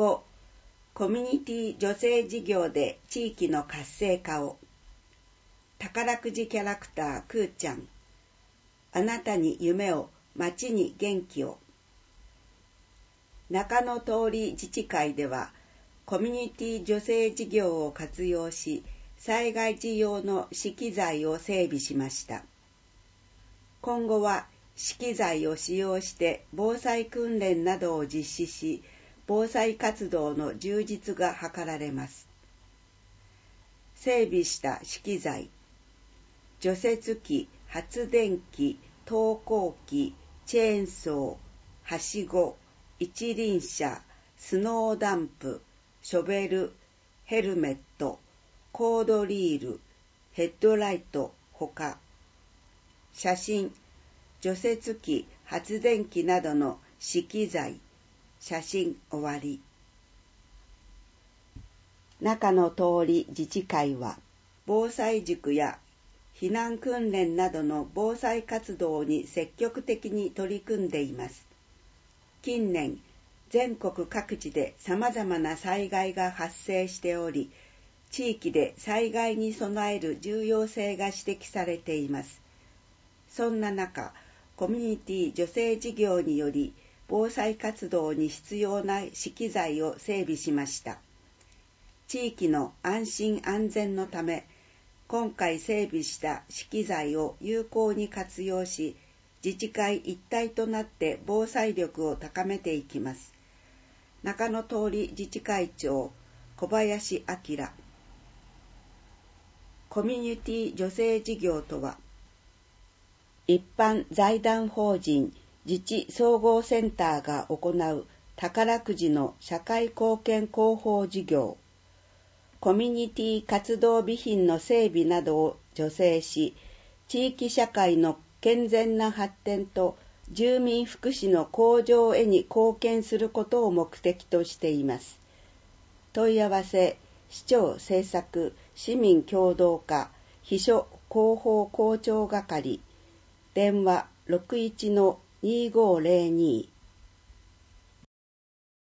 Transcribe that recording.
5、コミュニティ女性事業で地域の活性化を。宝くじキャラクターくーちゃん。あなたに夢を、街に元気を。中野通り自治会では、コミュニティ女性事業を活用し、災害時用の資機材を整備しました。今後は資機材を使用して防災訓練などを実施し、防災活動の充実が図られます。整備した資機材、除雪機、発電機、投光機、チェーンソー、はしご、一輪車、スノーダンプ、ショベル、ヘルメット、コードリール、ヘッドライトほか、写真、除雪機、発電機などの資機材、写真終わり。中野通り自治会は、防災塾や避難訓練などの防災活動に積極的に取り組んでいます。近年、全国各地で様々な災害が発生しており、地域で災害に備える重要性が指摘されています。そんな中、コミュニティ女性事業により、防災活動に必要な資機材を整備しました。地域の安心安全のため、今回整備した資機材を有効に活用し、自治会一体となって防災力を高めていきます。中野通り自治会長、小林明。コミュニティ女性事業とは、一般財団法人自治総合センターが行う宝くじの社会貢献広報事業、コミュニティ活動備品の整備などを助成し、地域社会の健全な発展と住民福祉の向上へに貢献することを目的としています。問い合わせ、市長政策市民協同課秘書広報広聴係、電話 61-2502